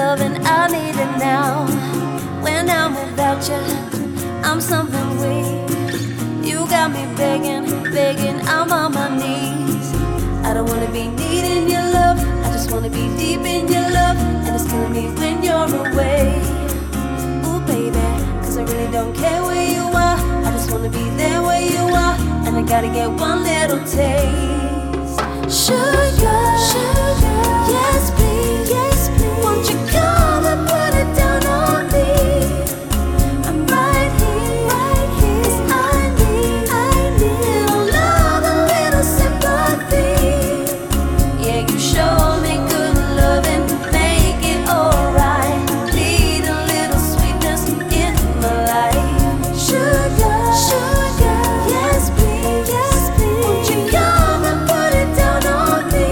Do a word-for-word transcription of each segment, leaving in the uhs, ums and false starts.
love and I need it now. When I'm without you, I'm something weak. You got me begging, begging, I'm on my knees. I don't wanna be needing your love, I just wanna be deep in your love. And it's killing me when you're away. Ooh baby, cause I really don't care where you are, I just wanna be there where you are. And I gotta get one little taste. Sugar, sugar, yes please, yes please. Won't you come and put it down on me? I'm right here, right here. 'Cause I need, I need little love, a little sympathy. Yeah, you show me good love and make it alright. Need a little sweetness in my life. Sugar, sugar, yes please, yes please. Won't you come and put it down on me?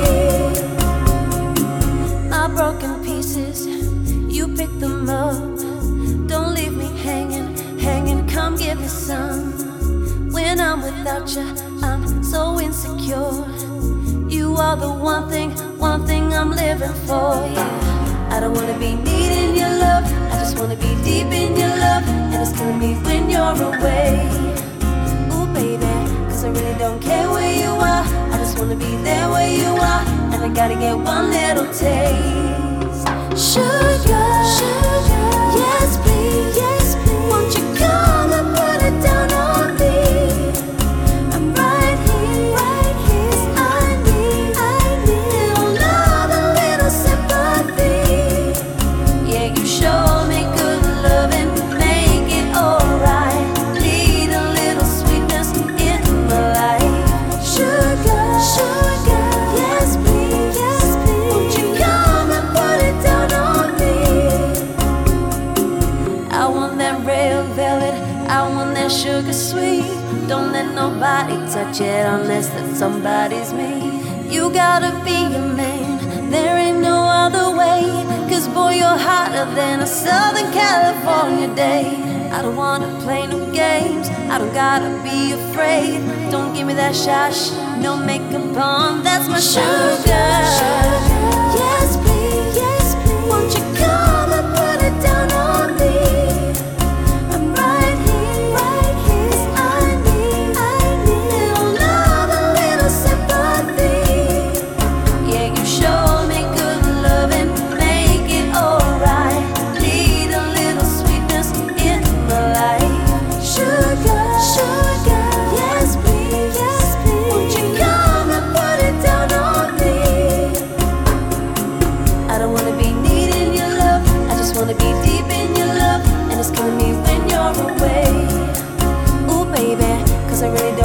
My broken pieces, you pick them up. Don't leave me hanging, hanging, come give me some. When I'm without you, I'm so insecure. You are the one thing, one thing I'm living for, yeah. I don't wanna be needing your love, I just wanna be deep in your love. And it's killing me when you're away. Ooh baby, cause I really don't care where you are, I just wanna be there where you are. And I gotta get one little taste. Sugar, sugar, yes please, yes please. Won't you come and put it down on me? I'm right here, right here. 'Cause I need, I need little love, a little sympathy. Yeah, you show me good love and make it alright. Need a little sweetness in my life. Sugar, sugar, yes please, yes please. Won't you come and put it down on me? I want that real velvet, I want that sugar sweet. Don't let nobody touch it unless that somebody's me. You gotta be a man, there ain't no other way. Cause boy, you're hotter than a Southern California day. I don't wanna play no games, I don't gotta be afraid. Don't give me that shush, no makeup on, that's my sugar. Yes please, yes please. Won't you come and put it down on me? I'm right here, right here. 'Cause I need, I need little love, a little sympathy. Yeah, you show me good love and make it alright. Need a little sweetness in my life. Sugar, sugar, yes please, yes please. Won't you come and put it down on me? I don't wanna be needing your love, I just wanna be deep in your love. And it's killing me when you're away. Ooh baby, cause I really don't